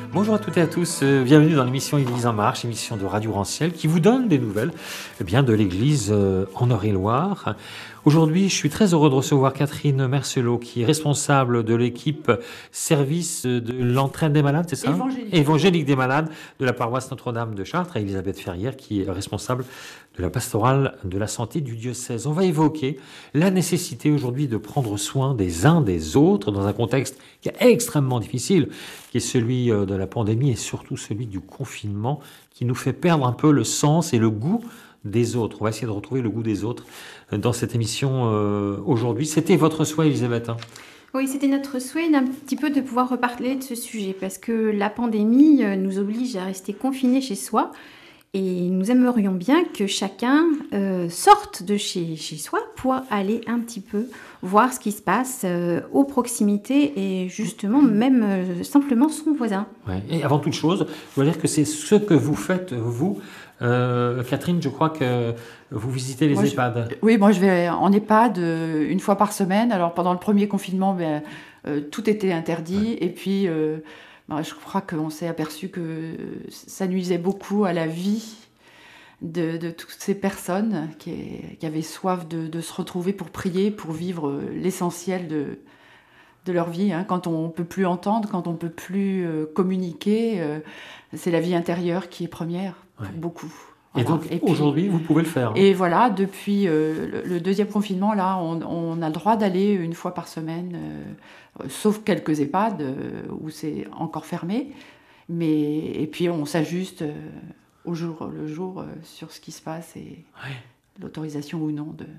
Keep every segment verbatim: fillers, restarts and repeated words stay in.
Bonjour à toutes et à tous, euh, bienvenue dans l'émission Église en marche, émission de Radio Ranciel qui vous donne des nouvelles eh bien, de l'Église euh, en Eure-et-Loire. Aujourd'hui, je suis très heureux de recevoir Catherine Mercelot, qui est responsable de l'équipe service de l'entraide des malades, c'est ça ? Évangélique. Évangélique des malades de la paroisse Notre-Dame de Chartres, et Elisabeth Ferrière, qui est responsable de la pastorale de la santé du diocèse. On va évoquer la nécessité aujourd'hui de prendre soin des uns des autres dans un contexte qui est extrêmement difficile, qui est celui de la pandémie et surtout celui du confinement, qui nous fait perdre un peu le sens et le goût des autres. On va essayer de retrouver le goût des autres dans cette émission euh, aujourd'hui. C'était votre souhait, Elisabeth, hein ? Oui, c'était notre souhait d'un petit peu de pouvoir reparler de ce sujet parce que la pandémie nous oblige à rester confinés chez soi et nous aimerions bien que chacun euh, sorte de chez, chez soi pour aller un petit peu voir ce qui se passe euh, aux proximités et justement même euh, simplement son voisin. Ouais. Et avant toute chose, je dois dire que c'est ce que vous faites, vous. Euh, Catherine, je crois que vous visitez les moi, EHPAD. Je, oui, moi je vais en EHPAD euh, une fois par semaine. Alors pendant le premier confinement, ben, euh, tout était interdit. Ouais. Et puis, euh, ben, je crois qu'on s'est aperçu que ça nuisait beaucoup à la vie de, de toutes ces personnes qui, qui avaient soif de, de se retrouver pour prier, pour vivre l'essentiel de, de leur vie. Hein. Quand on ne peut plus entendre, quand on ne peut plus euh, communiquer, euh, c'est la vie intérieure qui est première. Pour ouais. beaucoup. Voilà. Et donc, et puis, aujourd'hui, vous pouvez le faire. Hein. Et voilà, depuis euh, le, le deuxième confinement, là, on, on a le droit d'aller une fois par semaine, euh, sauf quelques EHPAD euh, où c'est encore fermé. Mais, et puis, on s'ajuste euh, au jour le jour euh, sur ce qui se passe et ouais. l'autorisation ou non de,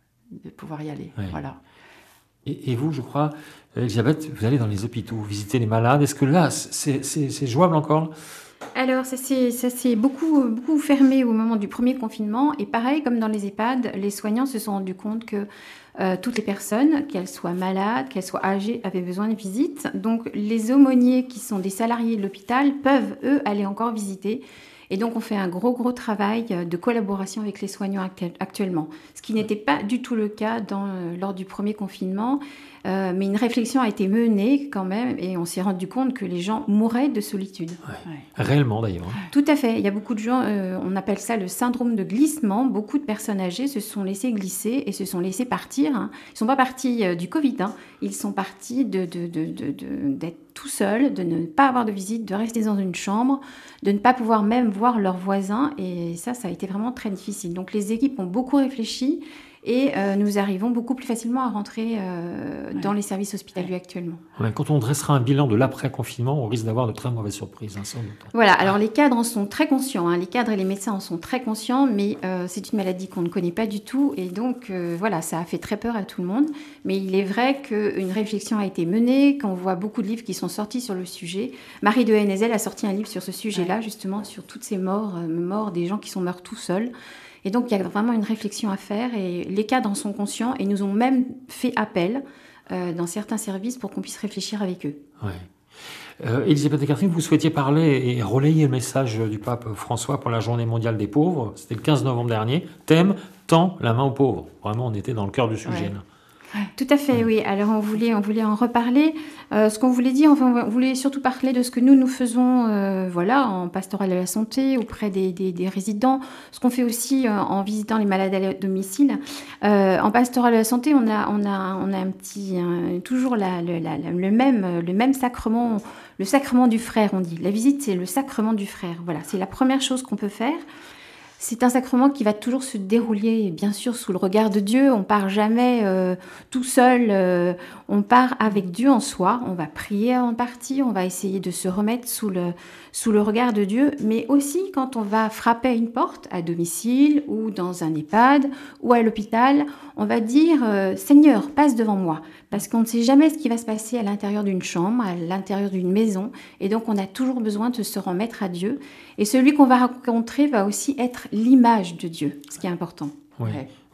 de pouvoir y aller. Ouais. Voilà. Et, et vous, je crois, Elisabeth, vous allez dans les hôpitaux, vous visitez les malades. Est-ce que là, c'est, c'est, c'est jouable encore ? Alors, ça s'est, ça s'est beaucoup, beaucoup fermé au moment du premier confinement. Et pareil, comme dans les EHPAD, les soignants se sont rendus compte que euh, toutes les personnes, qu'elles soient malades, qu'elles soient âgées, avaient besoin de visites. Donc, les aumôniers qui sont des salariés de l'hôpital peuvent, eux, aller encore visiter. Et donc, on fait un gros, gros travail de collaboration avec les soignants actu- actuellement. Ce qui n'était pas du tout le cas dans, euh, lors du premier confinement. Euh, mais une réflexion a été menée quand même et on s'est rendu compte que les gens mouraient de solitude. Ouais. Ouais. Réellement d'ailleurs. Tout à fait. Il y a beaucoup de gens, euh, on appelle ça le syndrome de glissement. Beaucoup de personnes âgées se sont laissées glisser et se sont laissées partir. Hein. Ils ne sont pas partis euh, du Covid, hein. Ils sont partis de, de, de, de, de, d'être tout seuls, de ne pas avoir de visite, de rester dans une chambre, de ne pas pouvoir même voir leurs voisins. Et ça, ça a été vraiment très difficile. Donc les équipes ont beaucoup réfléchi. Et euh, nous arrivons beaucoup plus facilement à rentrer euh, ouais. dans les services hospitaliers ouais. actuellement. Ouais, quand on dressera un bilan de l'après-confinement, on risque d'avoir de très mauvaises surprises. Hein, sans doute. Voilà, alors les cadres en sont très conscients, hein, les cadres et les médecins en sont très conscients, mais euh, c'est une maladie qu'on ne connaît pas du tout, et donc euh, voilà, ça a fait très peur à tout le monde. Mais il est vrai qu'une réflexion a été menée, qu'on voit beaucoup de livres qui sont sortis sur le sujet. Marie de Hennezel a sorti un livre sur ce sujet-là, ouais. justement, sur toutes ces morts, euh, morts des gens qui sont morts tout seuls. Et donc, il y a vraiment une réflexion à faire et les cadres en sont conscients et nous ont même fait appel euh, dans certains services pour qu'on puisse réfléchir avec eux. Ouais. Euh, Elisabeth et Catherine, vous souhaitiez parler et relayer le message du pape François pour la journée mondiale des pauvres. C'était le quinze novembre dernier. Thème, tends la main aux pauvres. Vraiment, on était dans le cœur du sujet. Ouais. Là. Tout à fait, oui. Alors, on voulait, on voulait en reparler. Euh, ce qu'on voulait dire, enfin, on voulait surtout parler de ce que nous, nous faisons euh, voilà, en pastorale de la santé, auprès des, des, des résidents. Ce qu'on fait aussi euh, en visitant les malades à domicile. Euh, en pastorale de la santé, on a, on a, on a un petit, un, toujours la, le, la, le, même, le même sacrement, le sacrement du frère, on dit. La visite, c'est le sacrement du frère. Voilà, c'est la première chose qu'on peut faire. C'est un sacrement qui va toujours se dérouler, bien sûr, sous le regard de Dieu. On part jamais euh, tout seul, euh, on part avec Dieu en soi. On va prier avant de partir, on va essayer de se remettre sous le, sous le regard de Dieu. Mais aussi, quand on va frapper à une porte, à domicile, ou dans un EHPAD, ou à l'hôpital, on va dire euh, « Seigneur, passe devant moi ». Parce qu'on ne sait jamais ce qui va se passer à l'intérieur d'une chambre, à l'intérieur d'une maison. Et donc, on a toujours besoin de se remettre à Dieu. Et celui qu'on va rencontrer va aussi être l'image de Dieu, ce qui est important. Oui. Ouais.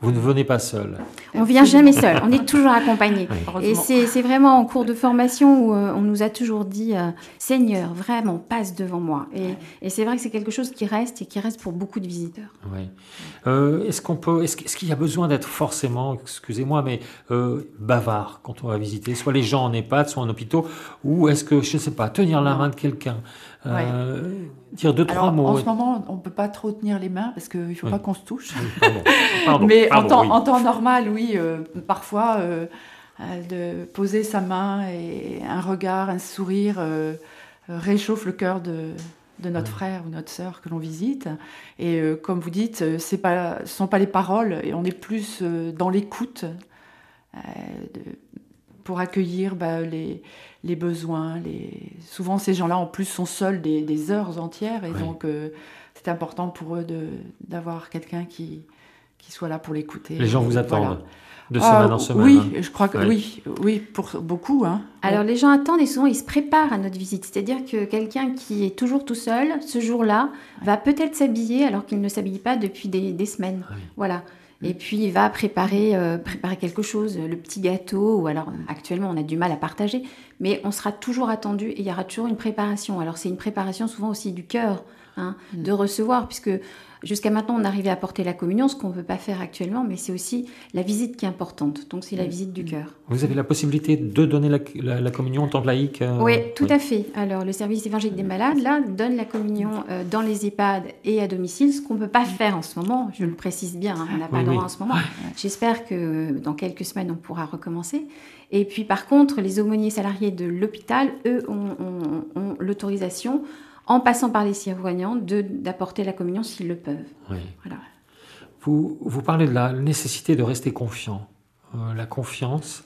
Vous ne venez pas seul. On ne vient jamais seul, on est toujours accompagné. Oui. Et c'est, c'est vraiment en cours de formation où euh, on nous a toujours dit euh, « Seigneur, vraiment, passe devant moi ». Et, et c'est vrai que c'est quelque chose qui reste et qui reste pour beaucoup de visiteurs. Oui. Euh, est-ce qu'on peut, est-ce, est-ce qu'il y a besoin d'être forcément, excusez-moi, mais euh, bavard quand on va visiter, soit les gens en EHPAD, soit en hôpitaux, ou est-ce que, je ne sais pas, tenir la Non. main de quelqu'un, euh, Ouais. dire deux, trois Alors, mots. en ce moment, on ne peut pas trop tenir les mains parce qu'il ne faut Oui. pas qu'on se touche. Oui, pardon. Pardon, Mais pardon, en, temps, oui. en temps normal, oui, euh, parfois, euh, euh, de poser sa main et un regard, un sourire euh, réchauffe le cœur de, de notre Ouais. frère ou notre sœur que l'on visite. Et euh, comme vous dites, ce ne sont pas les paroles, et on est plus euh, dans l'écoute euh, de, pour accueillir bah, les, les besoins. Les... Souvent, ces gens-là, en plus, sont seuls des, des heures entières, et Oui. donc euh, c'est important pour eux de, d'avoir quelqu'un qui, qui soit là pour l'écouter. Les gens vous attendent Voilà. de Ah, semaine en semaine. oui, hein. je crois que Ouais. oui, oui, pour beaucoup. Hein. Alors les gens attendent et souvent ils se préparent à notre visite. C'est-à-dire que quelqu'un qui est toujours tout seul, ce jour-là, va peut-être s'habiller alors qu'il ne s'habille pas depuis des, des semaines. Oui. Voilà. Et puis il va préparer, euh, préparer quelque chose, le petit gâteau, ou alors actuellement on a du mal à partager, mais on sera toujours attendu et il y aura toujours une préparation. Alors c'est une préparation souvent aussi du cœur, hein, Mm. de recevoir, puisque jusqu'à maintenant on arrivait à porter la communion, ce qu'on ne peut pas faire actuellement, mais c'est aussi la visite qui est importante. Donc c'est la visite du cœur. Vous avez la possibilité de donner la, la, la communion en tant que laïque euh, Oui, tout à fait. Alors, le service évangélique des malades, là, donne la communion euh, dans les EHPAD et à domicile, ce qu'on ne peut pas faire en ce moment. Je le précise bien, hein, on n'a pas Oui, le droit oui. en ce moment. J'espère que euh, dans quelques semaines, on pourra recommencer. Et puis, par contre, les aumôniers salariés de l'hôpital, eux, ont, ont- ont l'autorisation, en passant par les surveillants, de, d'apporter la communion s'ils le peuvent. Oui. Voilà. Vous, vous parlez de la nécessité de rester confiant. Euh, la confiance,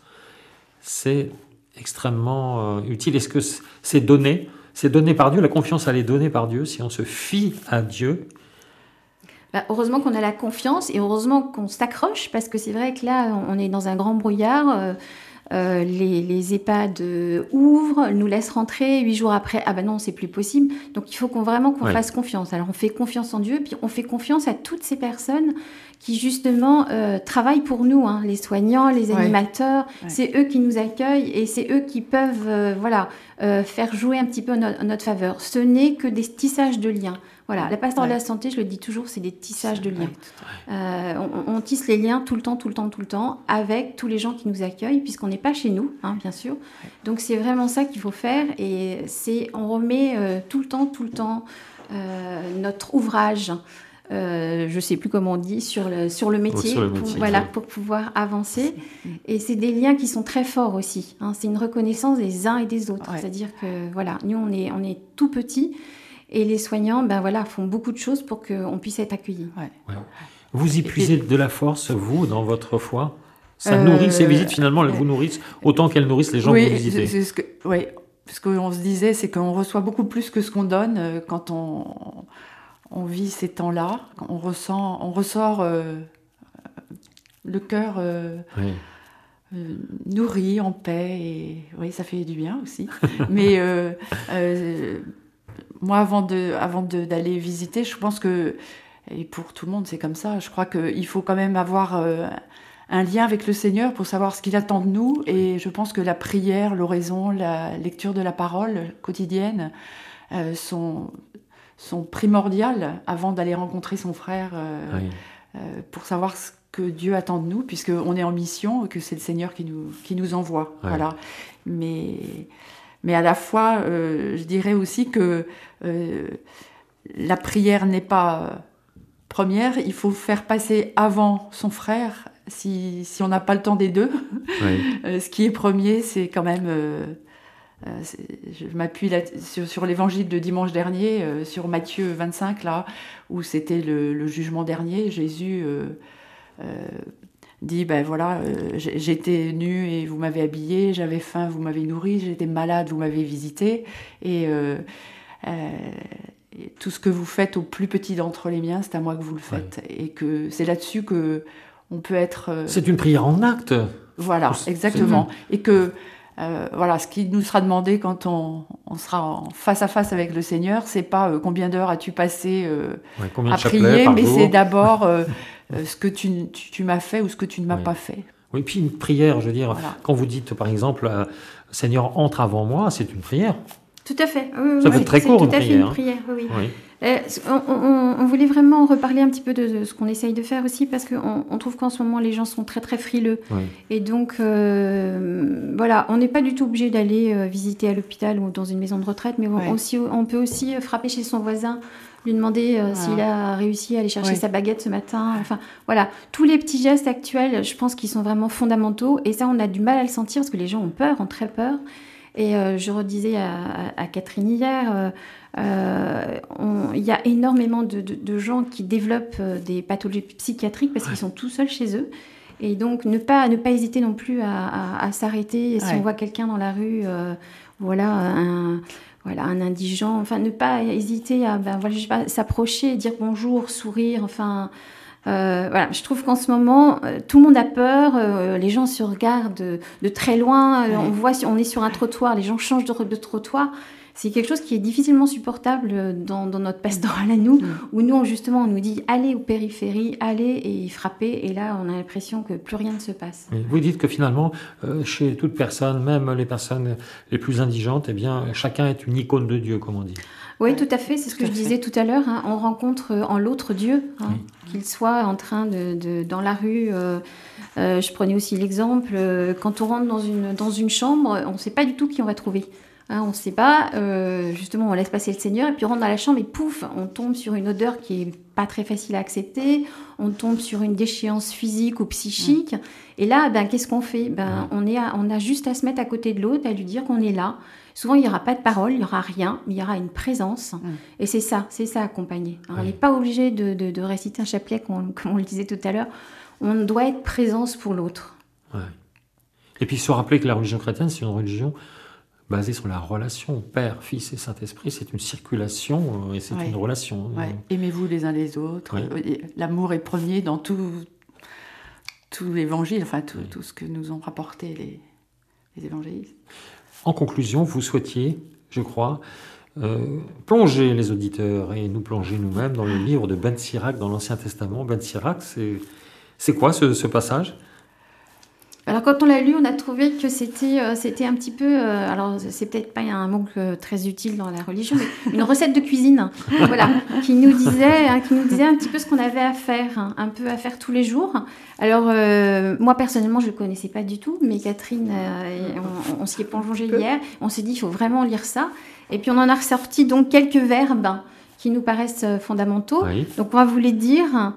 c'est extrêmement euh, utile. Est-ce que c'est, c'est donné C'est donné par Dieu. La confiance, elle est donnée par Dieu. Si on se fie à Dieu, Bah, heureusement qu'on a la confiance et heureusement qu'on s'accroche, parce que c'est vrai que là, on est dans un grand brouillard. euh, euh, les, les EHPAD euh, ouvrent, nous laissent rentrer, huit jours après, ah ben non, c'est plus possible. Donc il faut qu'on, vraiment qu'on Ouais. fasse confiance. Alors on fait confiance en Dieu, puis on fait confiance à toutes ces personnes qui justement euh, travaillent pour nous, hein, les soignants, les Ouais. animateurs. Ouais. C'est eux qui nous accueillent et c'est eux qui peuvent euh, voilà, euh, faire jouer un petit peu no- notre faveur. Ce n'est que des tissages de liens. Voilà, la pastorale Ouais. de la santé, je le dis toujours, c'est des tissages de liens. Ouais, tout à fait. Euh, on, on tisse les liens tout le temps, tout le temps, tout le temps, avec tous les gens qui nous accueillent, puisqu'on n'est pas chez nous, hein, bien sûr. Donc c'est vraiment ça qu'il faut faire, et c'est, on remet euh, tout le temps, tout le temps euh, notre ouvrage, euh, je ne sais plus comment on dit, sur le, sur le métier, sur le pour, métier, voilà, oui. pour pouvoir avancer. Et c'est des liens qui sont très forts aussi, hein. C'est une reconnaissance des uns et des autres. Ouais. C'est-à-dire que voilà, nous on est, on est tout petits. Et les soignants, ben voilà, font beaucoup de choses pour qu'on puisse être accueillis. Ouais. ouais. vous y puis- puisez de la force, vous, dans votre foi. Ça Euh, nourrit ces visites, finalement, elles euh, vous nourrissent autant qu'elles nourrissent les gens oui, que vous visitez. c'est, c'est ce que, oui, ce qu'on se disait, c'est qu'on reçoit beaucoup plus que ce qu'on donne euh, quand on, on vit ces temps-là. On ressent, on ressort euh, le cœur euh, Oui. euh, nourri, en paix, et oui, ça fait du bien aussi. Mais euh, euh, moi, avant de, avant de, d'aller visiter, je pense que, et pour tout le monde, c'est comme ça, je crois qu'il faut quand même avoir euh, un lien avec le Seigneur pour savoir ce qu'il attend de nous. Et je pense que la prière, l'oraison, la lecture de la parole quotidienne euh, sont, sont primordiales avant d'aller rencontrer son frère euh, Oui. euh, pour savoir ce que Dieu attend de nous, puisqu'on est en mission et que c'est le Seigneur qui nous, qui nous envoie. Ouais. Voilà. Mais, mais à la fois, euh, je dirais aussi que euh, la prière n'est pas première, il faut faire passer avant son frère, si, si on n'a pas le temps des deux. Oui. Euh, ce qui est premier, c'est quand même... euh, euh, c'est- je m'appuie là, sur, sur l'évangile de dimanche dernier, euh, sur Matthieu vingt-cinq, là, où c'était le, le jugement dernier. Jésus euh, euh, dit, ben voilà, euh, j'ai- j'étais nu et vous m'avez habillé, j'avais faim, vous m'avez nourri, j'étais malade, vous m'avez visité. Et... euh, euh, et tout ce que vous faites au plus petit d'entre les miens, c'est à moi que vous le faites. Et que c'est là-dessus que on peut être... euh, C'est une prière en acte. voilà, c'est- exactement. Et que euh, voilà, ce qui nous sera demandé quand on, on sera en face à face avec le Seigneur, c'est pas euh, combien d'heures as-tu passé euh, Ouais, combien à de chapelets prier, par mais jour c'est d'abord euh, euh, ce que tu, tu, tu m'as fait ou ce que tu ne m'as Oui. pas fait. Oui, puis une prière, je veux dire, Voilà. quand vous dites par exemple, euh, Seigneur, entre avant moi, c'est une prière. Tout à fait. Oui, Ça oui, peut être très c'est court, tout une à fait prière, une hein. prière. Oui, oui. Oui. Euh, on, on- on voulait vraiment reparler un petit peu de, de ce qu'on essaye de faire aussi, parce qu'on on trouve qu'en ce moment, les gens sont très, très frileux. Oui. Et donc, euh, voilà, on n'est pas du tout obligé d'aller euh, visiter à l'hôpital ou dans une maison de retraite, mais on, Ouais. aussi, on peut aussi euh, frapper chez son voisin, lui demander euh, Voilà. s'il a réussi à aller chercher Ouais. sa baguette ce matin. Enfin, voilà, tous les petits gestes actuels, je pense qu'ils sont vraiment fondamentaux. Et ça, on a du mal à le sentir parce que les gens ont peur, ont très peur. Et euh, je redisais à, à- à Catherine hier, euh, euh, on- il y a énormément de, de- de gens qui développent euh, des pathologies psychiatriques parce qu'ils sont tout seuls chez eux. Et donc, ne pas, ne pas hésiter non plus à, à- à s'arrêter. Et si Ouais. on voit quelqu'un dans la rue, euh, voilà, un, voilà, un indigent, enfin, ne pas hésiter à ben, voilà, je sais pas, s'approcher, dire bonjour, sourire, enfin... Euh, voilà, je trouve qu'en ce moment, euh, tout le monde a peur, euh, les gens se regardent de, de très loin, euh, Ouais. on voit si on est sur un trottoir, les gens changent de, de trottoir. C'est quelque chose qui est difficilement supportable euh, dans, dans notre pastorale à nous, Mm. où nous, on, justement, on nous dit allez aux périphéries, allez et frappez, et là, on a l'impression que plus rien ne se passe. Oui. Vous dites que finalement, euh, chez toute personne, même les personnes les plus indigentes, eh bien, chacun est une icône de Dieu, comme on dit. Oui, Ouais, tout à fait, c'est ce tout que à je fait. disais tout à l'heure, hein, on rencontre euh, en l'autre Dieu, hein, qu'il soit en train de, de- dans la rue. euh, euh, je prenais aussi l'exemple, euh, quand on rentre dans une, dans une chambre, on ne sait pas du tout qui on va trouver. Hein, on ne sait pas, euh, justement, on laisse passer le Seigneur, et puis on rentre dans la chambre et pouf, on tombe sur une odeur qui est pas très facile à accepter, on tombe sur une déchéance physique ou psychique, et là, ben, qu'est-ce qu'on fait? Ben, on, est à- on a juste à se mettre à côté de l'autre, à lui dire qu'on est là. Souvent, il n'y aura pas de parole, il n'y aura rien, mais il y aura une présence. Et c'est ça, c'est ça accompagner. Hein, on Oui. n'est pas obligé de, de- de réciter un chapelet, comme, comme on le disait tout à l'heure. On doit être présence pour l'autre. Ouais. Et puis se rappeler que la religion chrétienne, c'est une religion basée sur la relation Père, Fils et Saint-Esprit. C'est une circulation euh, et c'est Ouais. une relation. Ouais. Aimez-vous les uns les autres. Oui. Euh, et L'amour est premier dans tout, tout l'évangile, enfin tout, Oui. tout ce que nous ont rapporté les, les évangélistes. En conclusion, vous souhaitiez, je crois, euh, plonger les auditeurs et nous plonger nous-mêmes dans le livre de Ben Sirac dans l'Ancien Testament. Ben Sirac, c'est, c'est quoi ce, ce passage? Alors quand on l'a lu, on a trouvé que c'était euh, c'était un petit peu, euh, alors c'est peut-être pas un mot que- très utile dans la religion, mais une recette de cuisine, voilà, qui nous disait, hein, qui nous disait un petit peu ce qu'on avait à faire, hein, un peu à faire tous les jours. Alors euh, moi personnellement, je le connaissais pas du tout, mais Catherine, euh, et on, on s'y est plongé hier, on s'est dit il faut vraiment lire ça, et puis on en a ressorti donc quelques verbes qui nous paraissent euh, fondamentaux. Oui. Donc on va vous les dire.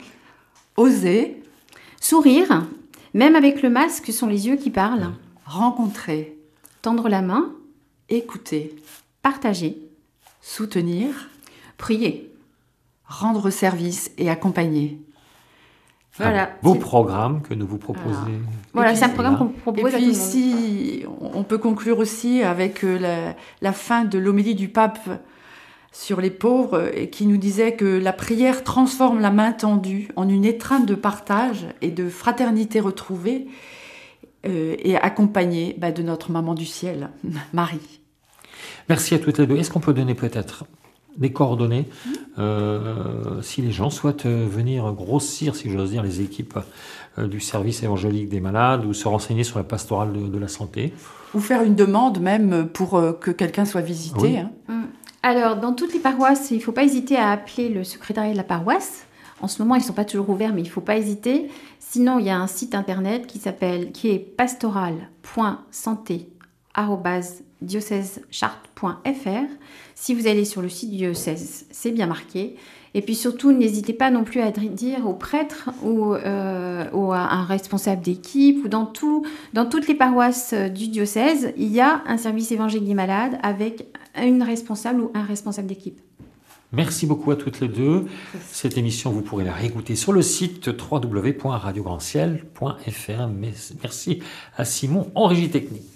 Oser, Sourire, même avec le masque, ce sont les yeux qui parlent. rencontrer, Tendre la main, écouter, partager, soutenir, prier. rendre service et accompagner. Voilà. Un beau C'est- programme que nous vous proposez. Voilà, puis- c'est un programme qu'on Et propose à tout puis le monde. si on peut conclure aussi avec euh, la, la fin de l'homélie du pape sur les pauvres euh, et qui nous disait que la prière transforme la main tendue en une étreinte de partage et de fraternité retrouvée euh, et accompagnée bah, de notre maman du ciel, Marie. Merci à toutes les deux. Est-ce qu'on peut donner peut-être des coordonnées euh, si les gens souhaitent euh, venir grossir, si j'ose dire, les équipes euh, du service évangélique des malades ou se renseigner sur la pastorale de, de la santé? Ou faire une demande même pour euh, que quelqu'un soit visité. Oui. Hein. Alors, dans toutes les paroisses, il ne faut pas hésiter à appeler le secrétariat de la paroisse. En ce moment, ils ne sont pas toujours ouverts, mais il ne faut pas hésiter. Sinon, il y a un site internet qui s'appelle, qui est pastoral point santé arobase diocèse-chartres point f r. Si vous allez sur le site du diocèse, c'est bien marqué. Et puis surtout, n'hésitez pas non plus à dire au prêtre ou, euh, ou à un responsable d'équipe ou dans, tout, dans toutes les paroisses du diocèse, il y a un service évangélique des malades avec une responsable ou un responsable d'équipe. Merci beaucoup à toutes les deux. Cette émission, vous pourrez la réécouter sur le site w w w point radio grand ciel point f r. Merci à Simon en régie technique.